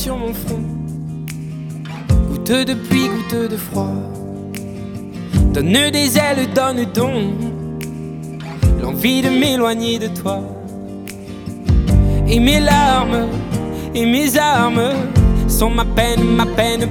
sur mon front. Goutte de pluie, goutte de froid. Donne des ailes, donne donc l'envie de m'éloigner de toi. Et mes larmes et mes armes sont ma peine